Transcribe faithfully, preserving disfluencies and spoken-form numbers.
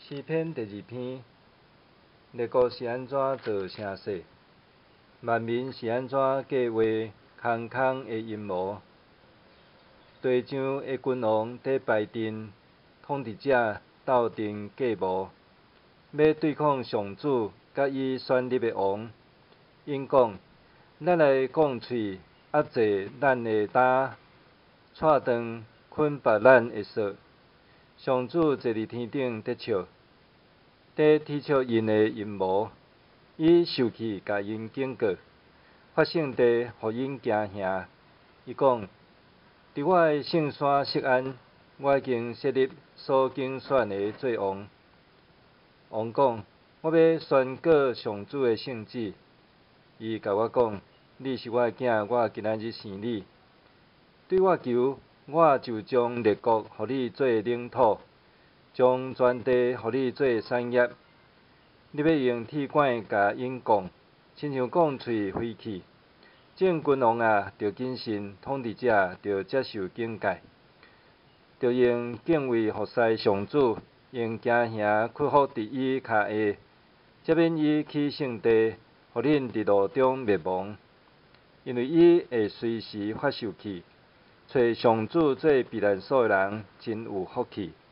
诗篇第二篇，列国是安怎做声势？万民是安怎计划空空的阴谋？地上的君王伫排阵，统治者斗阵计谋，要对抗上主甲伊选立的王。因讲：咱来讲喙，压制咱的胆，掣断捆绑咱的索。上主坐伫天顶得笑，伫提出因的阴谋，伊受气甲因警告，发圣地，互因惊吓。伊讲：伫我的圣山锡安，我已经设立所竞选的做王。王讲：我要宣告上主的圣旨。伊甲我讲：你是我的囝，我今仔日生你。对我求，我就将列国互你做领土，将全地互你做产业。你要用铁管甲因讲，亲像讲喙飞去。众君王啊，着谨慎；统治者着接受警戒，着用敬畏服侍上主，用惊吓屈服伫伊骹下，才免伊起圣地，互恁伫路中灭亡。因为伊会随时发受气，找上主做避难所的人，真有福气。